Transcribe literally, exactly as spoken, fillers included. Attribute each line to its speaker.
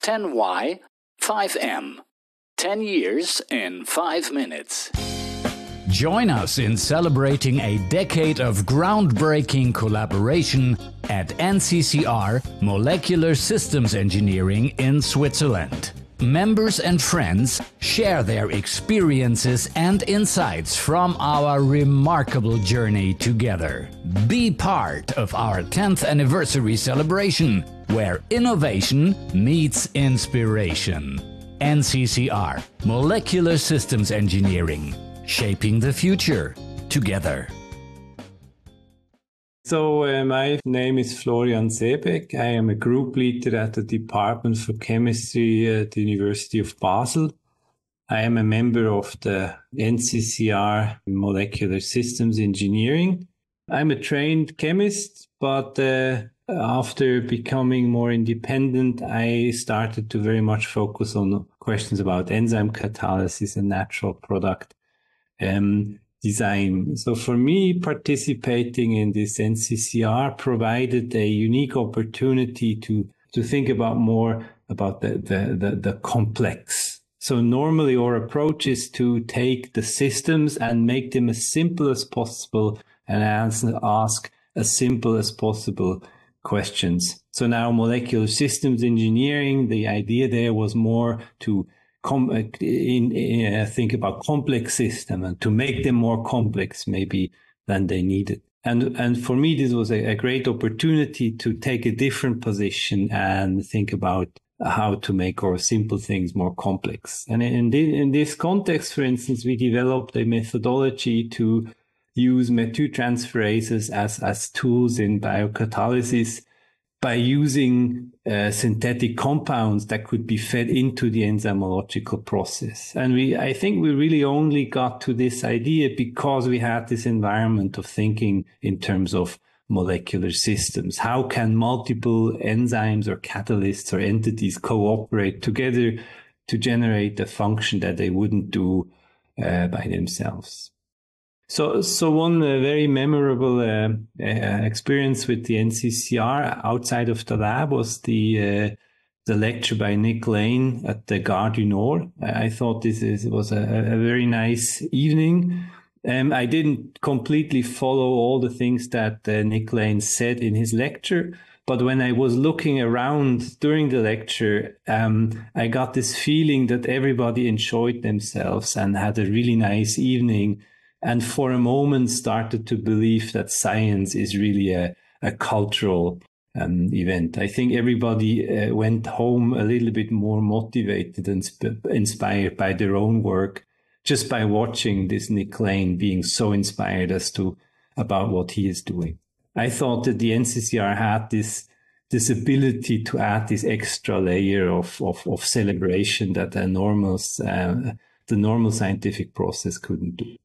Speaker 1: ten Y, five M. ten years in five minutes. Join us in celebrating a decade of groundbreaking collaboration at N C C R Molecular Systems Engineering in Switzerland. Members and friends share their experiences and insights from our remarkable journey together. Be part of our tenth anniversary celebration, where innovation meets inspiration. N C C R, Molecular Systems Engineering, shaping the future together.
Speaker 2: So uh, my name is Florian Seebeck. I am a group leader at the Department for Chemistry at the University of Basel. I am a member of the N C C R Molecular Systems Engineering. I'm a trained chemist, but uh, after becoming more independent, I started to very much focus on questions about enzyme catalysis and natural product um, design. So for me, participating in this N C C R provided a unique opportunity to, to think about more about the, the, the, the complex. So normally our approach is to take the systems and make them as simple as possible and answer, ask as simple as possible questions. So now molecular systems engineering, the idea there was more to Com- in, in, uh, think about complex systems and to make them more complex maybe than they needed. And and for me, this was a, a great opportunity to take a different position and think about how to make our simple things more complex. And in, the, in this context, for instance, we developed a methodology to use methyltransferases as, as tools in biocatalysis by using uh, synthetic compounds that could be fed into the enzymological process. And we, I think we really only got to this idea because we had this environment of thinking in terms of molecular systems. How can multiple enzymes or catalysts or entities cooperate together to generate a function that they wouldn't do uh, by themselves? So, so one uh, very memorable uh, uh, experience with the N C C R outside of the lab was the uh, the lecture by Nick Lane at the Gare du Nord. I thought this is, was a, a very nice evening. Um, I didn't completely follow all the things that uh, Nick Lane said in his lecture, but when I was looking around during the lecture, um, I got this feeling that everybody enjoyed themselves and had a really nice evening. And for a moment started to believe that science is really a, a cultural um, event. I think everybody uh, went home a little bit more motivated and sp- inspired by their own work just by watching this Nick Lane being so inspired as to about what he is doing. I thought that the N C C R had this this ability to add this extra layer of of, of celebration that a normal uh, the normal scientific process couldn't do.